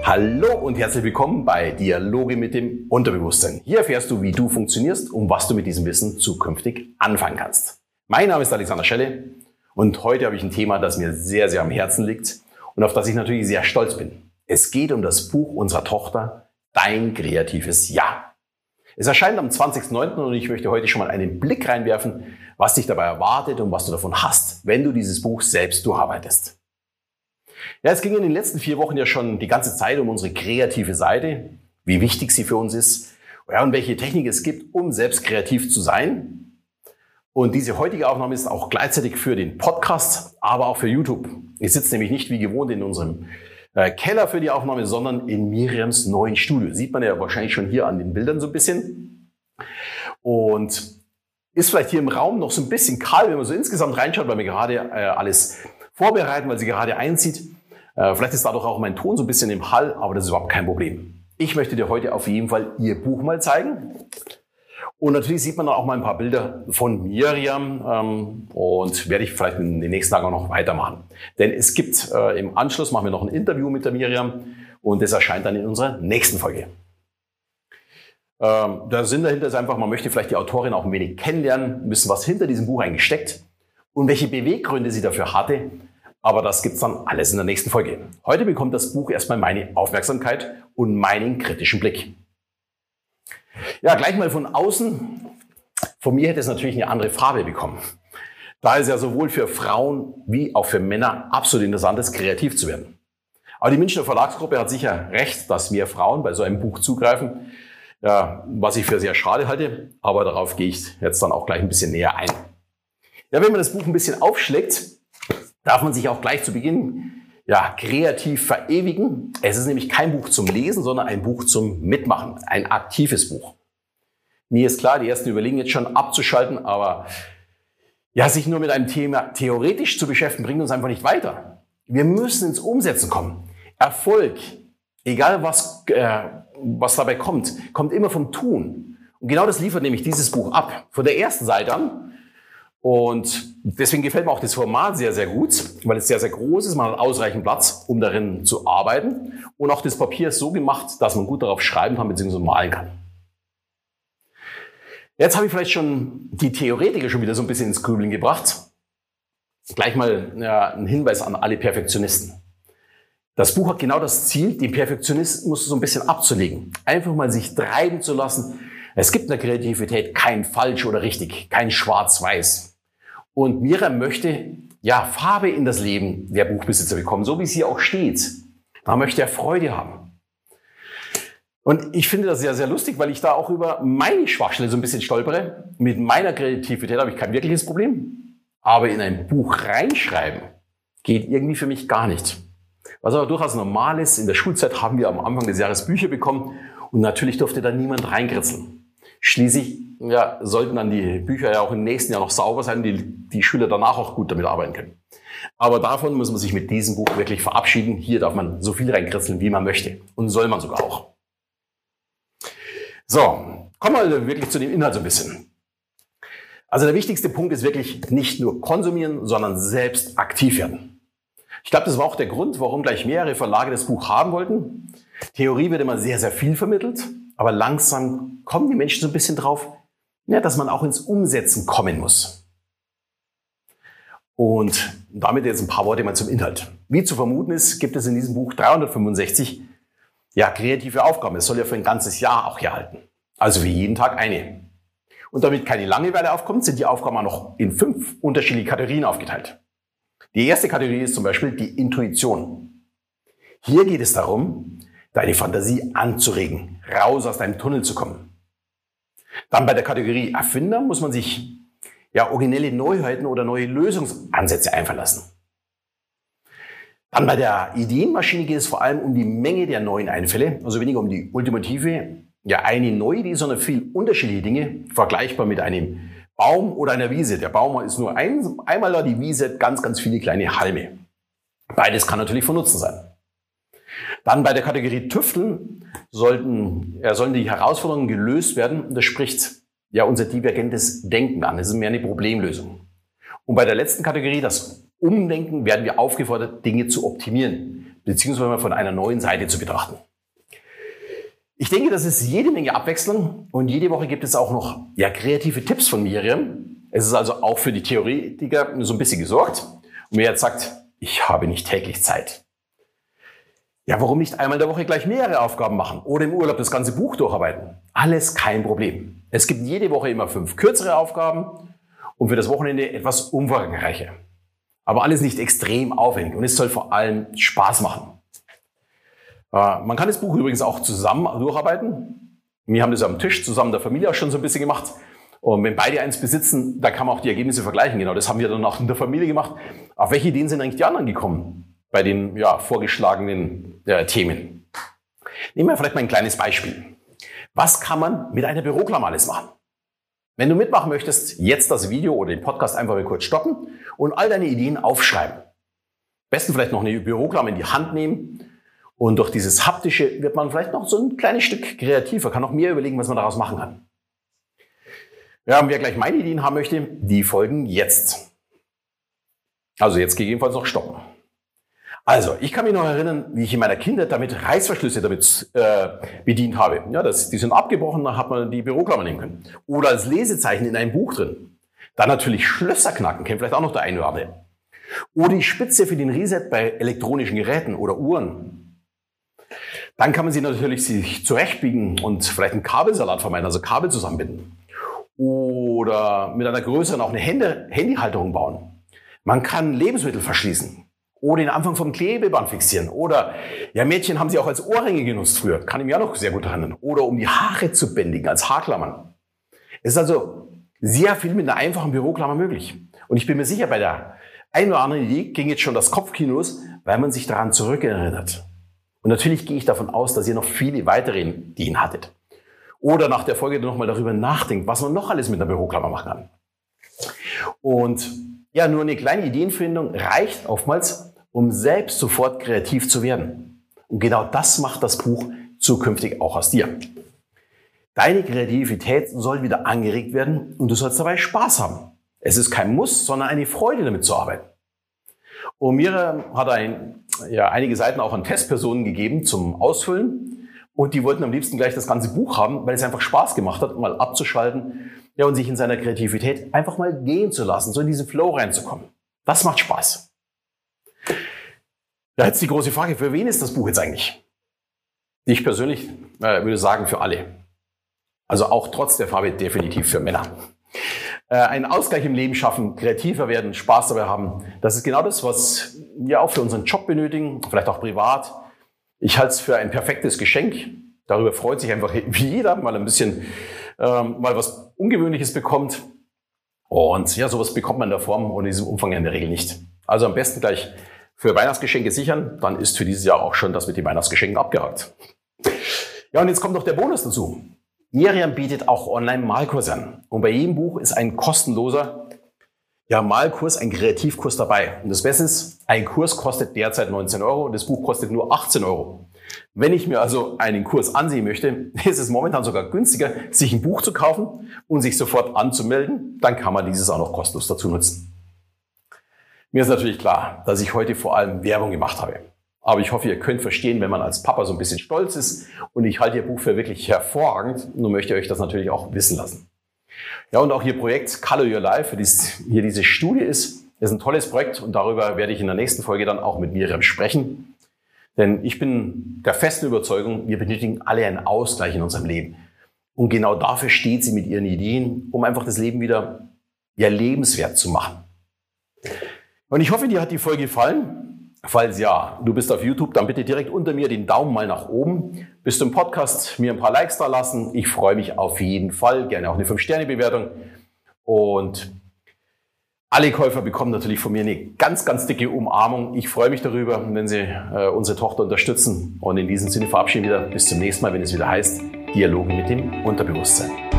Hallo und herzlich willkommen bei Dialoge mit dem Unterbewusstsein. Hier erfährst du, wie du funktionierst und was du mit diesem Wissen zukünftig anfangen kannst. Mein Name ist Alexander Schelle und heute habe ich ein Thema, das mir sehr, sehr am Herzen liegt und auf das ich natürlich sehr stolz bin. Es geht um das Buch unserer Tochter, Dein kreatives Ja. Es erscheint am 20.09. und ich möchte heute schon mal einen Blick reinwerfen, was dich dabei erwartet und was du davon hast, wenn du dieses Buch selbst durcharbeitest. Ja, es ging in den letzten 4 Wochen ja schon die ganze Zeit um unsere kreative Seite, wie wichtig sie für uns ist, ja, und welche Technik es gibt, um selbst kreativ zu sein. Und diese heutige Aufnahme ist auch gleichzeitig für den Podcast, aber auch für YouTube. Ich sitze nämlich nicht wie gewohnt in unserem Keller für die Aufnahme, sondern in Miriams neuen Studio. Sieht man ja wahrscheinlich schon hier an den Bildern so ein bisschen. Und ist vielleicht hier im Raum noch so ein bisschen kahl, wenn man so insgesamt reinschaut, weil wir gerade alles vorbereiten, weil sie gerade einzieht. Vielleicht ist dadurch auch mein Ton so ein bisschen im Hall, aber das ist überhaupt kein Problem. Ich möchte dir heute auf jeden Fall ihr Buch mal zeigen. Und natürlich sieht man dann auch mal ein paar Bilder von Miriam und werde ich vielleicht in den nächsten Tagen auch noch weitermachen. Denn es gibt im Anschluss, machen wir noch ein Interview mit der Miriam und das erscheint dann in unserer nächsten Folge. Der Sinn dahinter ist einfach, man möchte vielleicht die Autorin auch ein wenig kennenlernen, wissen, was hinter diesem Buch eigentlich steckt und welche Beweggründe sie dafür hatte. Aber das gibt's dann alles in der nächsten Folge. Heute bekommt das Buch erstmal meine Aufmerksamkeit und meinen kritischen Blick. Ja, gleich mal von außen. Von mir hätte es natürlich eine andere Farbe bekommen. Da es ja sowohl für Frauen wie auch für Männer absolut interessant ist, kreativ zu werden. Aber die Münchner Verlagsgruppe hat sicher recht, dass mehr Frauen bei so einem Buch zugreifen. Ja, was ich für sehr schade halte, aber darauf gehe ich jetzt dann auch gleich ein bisschen näher ein. Ja, wenn man das Buch ein bisschen aufschlägt, darf man sich auch gleich zu Beginn kreativ verewigen. Es ist nämlich kein Buch zum Lesen, sondern ein Buch zum Mitmachen, ein aktives Buch. Mir ist klar, die ersten überlegen jetzt schon abzuschalten, aber ja, sich nur mit einem Thema theoretisch zu beschäftigen, bringt uns einfach nicht weiter. Wir müssen ins Umsetzen kommen. Erfolg, egal was dabei kommt, kommt immer vom Tun. Und genau das liefert nämlich dieses Buch ab. Von der ersten Seite an. Und deswegen gefällt mir auch das Format sehr, sehr gut, weil es sehr, sehr groß ist. Man hat ausreichend Platz, um darin zu arbeiten. Und auch das Papier ist so gemacht, dass man gut darauf schreiben kann bzw. malen kann. Jetzt habe ich vielleicht schon die Theoretiker schon wieder so ein bisschen ins Grübeln gebracht. Gleich mal ein Hinweis an alle Perfektionisten. Das Buch hat genau das Ziel, den Perfektionismus so ein bisschen abzulegen. Einfach mal sich treiben zu lassen. Es gibt in der Kreativität kein falsch oder richtig, kein schwarz-weiß. Und Miriam möchte Farbe in das Leben der Buchbesitzer bekommen, so wie es hier auch steht. Da möchte er Freude haben. Und ich finde das sehr, sehr lustig, weil ich da auch über meine Schwachstelle so ein bisschen stolpere. Mit meiner Kreativität habe ich kein wirkliches Problem. Aber in ein Buch reinschreiben geht irgendwie für mich gar nicht. Was aber durchaus normal ist, in der Schulzeit haben wir am Anfang des Jahres Bücher bekommen und natürlich durfte da niemand reinkritzeln. Schließlich sollten dann die Bücher ja auch im nächsten Jahr noch sauber sein, die Schüler danach auch gut damit arbeiten können. Aber davon muss man sich mit diesem Buch wirklich verabschieden. Hier darf man so viel reinkritzeln, wie man möchte. Und soll man sogar auch. So, kommen wir wirklich zu dem Inhalt so ein bisschen. Also der wichtigste Punkt ist wirklich nicht nur konsumieren, sondern selbst aktiv werden. Ich glaube, das war auch der Grund, warum gleich mehrere Verlage das Buch haben wollten. Theorie wird immer sehr, sehr viel vermittelt. Aber langsam kommen die Menschen so ein bisschen drauf, dass man auch ins Umsetzen kommen muss. Und damit jetzt ein paar Worte mal zum Inhalt. Wie zu vermuten ist, gibt es in diesem Buch 365 kreative Aufgaben. Es soll ja für ein ganzes Jahr auch herhalten. Also für jeden Tag eine. Und damit keine Langeweile aufkommt, sind die Aufgaben auch noch in 5 unterschiedliche Kategorien aufgeteilt. Die erste Kategorie ist zum Beispiel die Intuition. Hier geht es darum, deine Fantasie anzuregen, raus aus deinem Tunnel zu kommen. Dann bei der Kategorie Erfinder muss man sich originelle Neuheiten oder neue Lösungsansätze einfallen lassen. Dann bei der Ideenmaschine geht es vor allem um die Menge der neuen Einfälle, also weniger um die ultimative, eine neue Idee, sondern viel unterschiedliche Dinge, vergleichbar mit einem Baum oder einer Wiese. Der Baum ist nur einmal da, die Wiese hat ganz, ganz viele kleine Halme. Beides kann natürlich von Nutzen sein. Dann bei der Kategorie Tüfteln sollen die Herausforderungen gelöst werden. Das spricht unser divergentes Denken an. Das ist mehr eine Problemlösung. Und bei der letzten Kategorie, das Umdenken, werden wir aufgefordert, Dinge zu optimieren. beziehungsweise mal von einer neuen Seite zu betrachten. Ich denke, das ist jede Menge Abwechslung und jede Woche gibt es auch noch kreative Tipps von Miriam. Es ist also auch für die Theoretiker so ein bisschen gesorgt. Und wer jetzt sagt, ich habe nicht täglich Zeit. Ja, warum nicht einmal in der Woche gleich mehrere Aufgaben machen oder im Urlaub das ganze Buch durcharbeiten? Alles kein Problem. Es gibt jede Woche immer 5 kürzere Aufgaben und für das Wochenende etwas umfangreicher. Aber alles nicht extrem aufwendig und es soll vor allem Spaß machen. Man kann das Buch übrigens auch zusammen durcharbeiten. Wir haben das am Tisch zusammen der Familie auch schon so ein bisschen gemacht. Und wenn beide eins besitzen, dann kann man auch die Ergebnisse vergleichen. Genau, das haben wir dann auch in der Familie gemacht. Auf welche Ideen sind eigentlich die anderen gekommen bei den vorgeschlagenen Themen? Nehmen wir vielleicht mal ein kleines Beispiel. Was kann man mit einer Büroklammer alles machen? Wenn du mitmachen möchtest, jetzt das Video oder den Podcast einfach mal kurz stoppen und all deine Ideen aufschreiben. Am besten vielleicht noch eine Büroklammer in die Hand nehmen. Und durch dieses Haptische wird man vielleicht noch so ein kleines Stück kreativer, kann noch mehr überlegen, was man daraus machen kann. Ja, und wer gleich meine Ideen haben möchte, die folgen jetzt. Also jetzt gegebenenfalls noch stoppen. Also, ich kann mich noch erinnern, wie ich in meiner Kindheit damit Reißverschlüsse bedient habe. Ja, die sind abgebrochen, dann hat man die Büroklammer nehmen können. Oder als Lesezeichen in einem Buch drin. Dann natürlich Schlösser knacken, kennt vielleicht auch noch der eine oder andere. Oder die Spitze für den Reset bei elektronischen Geräten oder Uhren. Dann kann man sie natürlich sich zurechtbiegen und vielleicht einen Kabelsalat vermeiden, also Kabel zusammenbinden. Oder mit einer größeren auch eine Handyhalterung bauen. Man kann Lebensmittel verschließen oder den Anfang vom Klebeband fixieren. Oder, Mädchen haben sie auch als Ohrringe genutzt früher, kann ich mir auch noch sehr gut erinnern. Oder um die Haare zu bändigen als Haarklammern. Es ist also sehr viel mit einer einfachen Büroklammer möglich. Und ich bin mir sicher, bei der einen oder anderen Idee ging jetzt schon das Kopfkino los, weil man sich daran zurückerinnert. Und natürlich gehe ich davon aus, dass ihr noch viele weitere Ideen hattet. Oder nach der Folge nochmal darüber nachdenkt, was man noch alles mit einer Büroklammer machen kann. Und nur eine kleine Ideenfindung reicht oftmals, um selbst sofort kreativ zu werden. Und genau das macht das Buch zukünftig auch aus dir. Deine Kreativität soll wieder angeregt werden und du sollst dabei Spaß haben. Es ist kein Muss, sondern eine Freude, damit zu arbeiten. Und mir hat einige Seiten auch an Testpersonen gegeben zum Ausfüllen. Und die wollten am liebsten gleich das ganze Buch haben, weil es einfach Spaß gemacht hat, mal abzuschalten und sich in seiner Kreativität einfach mal gehen zu lassen, so in diesen Flow reinzukommen. Das macht Spaß. Da jetzt die große Frage, für wen ist das Buch jetzt eigentlich? Ich persönlich würde sagen, für alle. Also auch trotz der Farbe definitiv für Männer. Einen Ausgleich im Leben schaffen, kreativer werden, Spaß dabei haben. Das ist genau das, was wir auch für unseren Job benötigen, vielleicht auch privat. Ich halte es für ein perfektes Geschenk. Darüber freut sich einfach jeder, mal ein bisschen mal was Ungewöhnliches bekommt. Und sowas bekommt man in der Form und in diesem Umfang in der Regel nicht. Also am besten gleich für Weihnachtsgeschenke sichern, dann ist für dieses Jahr auch schon das mit den Weihnachtsgeschenken abgehakt. Ja, und jetzt kommt noch der Bonus dazu. Miriam bietet auch Online-Malkurse an. Und bei jedem Buch ist ein kostenloser Malkurs, ein Kreativkurs dabei. Und das Beste ist, ein Kurs kostet derzeit 19 € und das Buch kostet nur 18 €. Wenn ich mir also einen Kurs ansehen möchte, ist es momentan sogar günstiger, sich ein Buch zu kaufen und sich sofort anzumelden. Dann kann man dieses auch noch kostenlos dazu nutzen. Mir ist natürlich klar, dass ich heute vor allem Werbung gemacht habe. Aber ich hoffe, ihr könnt verstehen, wenn man als Papa so ein bisschen stolz ist. Und ich halte Ihr Buch für wirklich hervorragend. Nur möchte ich euch das natürlich auch wissen lassen. Ja, und auch Ihr Projekt Color Your Life, hier diese Studie ist ein tolles Projekt. Und darüber werde ich in der nächsten Folge dann auch mit Miriam sprechen. Denn ich bin der festen Überzeugung, wir benötigen alle einen Ausgleich in unserem Leben. Und genau dafür steht sie mit ihren Ideen, um einfach das Leben wieder lebenswert zu machen. Und ich hoffe, dir hat die Folge gefallen. Falls ja, du bist auf YouTube, dann bitte direkt unter mir den Daumen mal nach oben. Bist du im Podcast, mir ein paar Likes da lassen. Ich freue mich auf jeden Fall. Gerne auch eine 5-Sterne-Bewertung. Und alle Käufer bekommen natürlich von mir eine ganz, ganz dicke Umarmung. Ich freue mich darüber, wenn Sie unsere Tochter unterstützen. Und in diesem Sinne verabschieden wir wieder. Bis zum nächsten Mal, wenn es wieder heißt, Dialoge mit dem Unterbewusstsein.